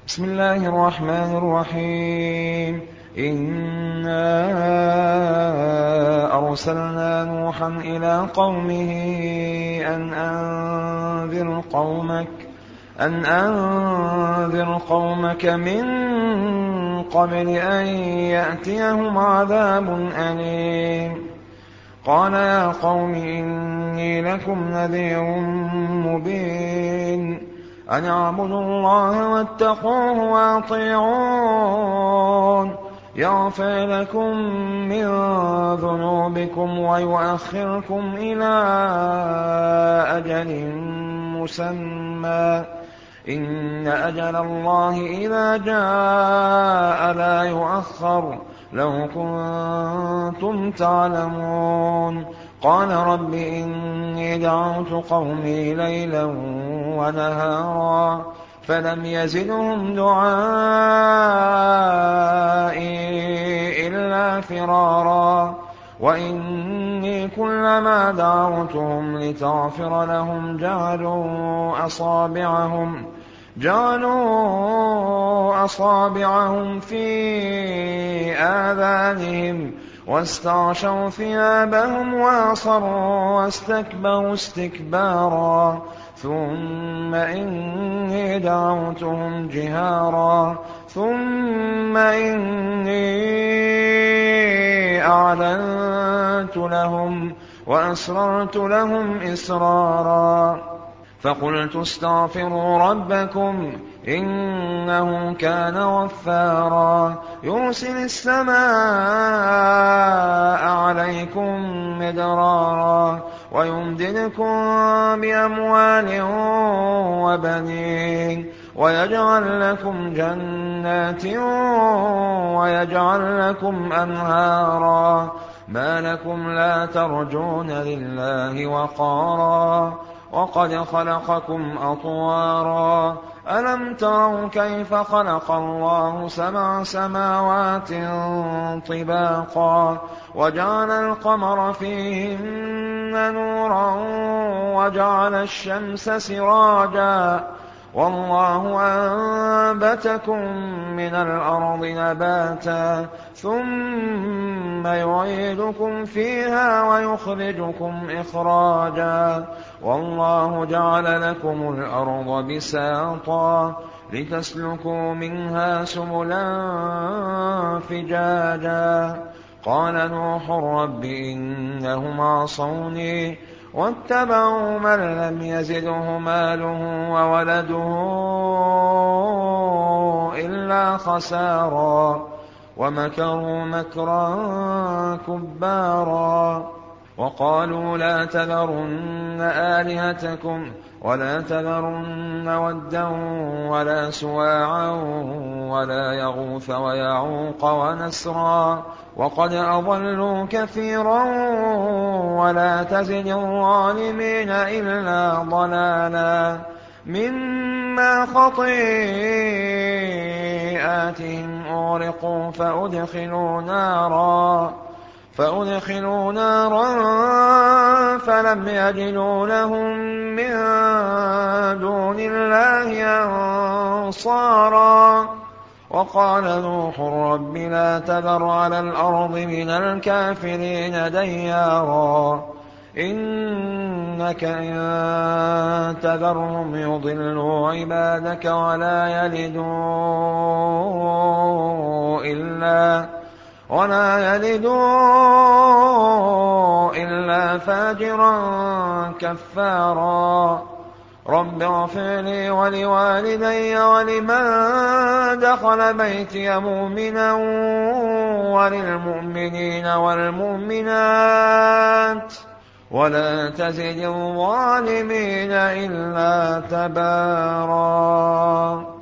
بسم الله الرحمن الرحيم. إنا أرسلنا نوحا إلى قومه أن أنذر قومك من قبل أن يأتيهم عذاب أليم. قال يا قوم إني لكم نذير مبين أن اعبدوا الله واتقوه وأطيعون يغفر لكم من ذنوبكم ويؤخركم إلى أجل مسمى إن أجل الله إذا جاء لا يؤخر لو كنتم تعلمون. قال رب إني دعوت قومي ليلا ونهارا فلم يزدهم دعائي إلا فرارا وإني كلما دعوتهم لتغفر لهم جعلوا أصابعهم في آذانهم واستغشوا ثيابهم وأصروا واستكبروا استكبارا ثم إني دعوتهم جهارا ثم إني أعلنت لهم وأسررت لهم إسرارا فقلت استغفروا ربكم إنه كان غفارا يرسل السماء عليكم مدرارا ويمددكم بأموال وبنين ويجعل لكم جنات ويجعل لكم أنهارا ما لكم لا ترجون لله وقارا وقد خلقكم أطوارا ألم تروا كيف خلق الله 7 سماوات طباقا وجعل القمر فيهن نورا وجعل الشمس سراجا والله أنبتكم من الأرض نباتا ثم يعيدكم فيها ويخرجكم إخراجا والله جعل لكم الأرض بساطا لتسلكوا منها سبلا فجاجا. قال نوح رب إنهم عصوني واتبعوا من لم يزده ماله وولده إلا خسارا ومكروا مكرا كبارا وقالوا لا تذرن آلهتكم ولا تذرن ودا ولا سواعا ولا يغوث ويعوق ونسرا وقد أضلوا كثيرا ولا تزد الظالمين إلا ضلالا مما خطيئاتهم أغرقوا فأدخلوا نارا فلم يجدوا لهم من دون الله أنصارا وقال نوح رب لا تذر على الأرض من الكافرين ديارا إنك إن تذرهم يضلوا عبادك ولا يلدوا إلا فاجرا كفارا. رب اغفر لي ولوالدي ولمن دخل بيتي مؤمنا وللمؤمنين والمؤمنات ولا تزد الظالمين إلا تبارا.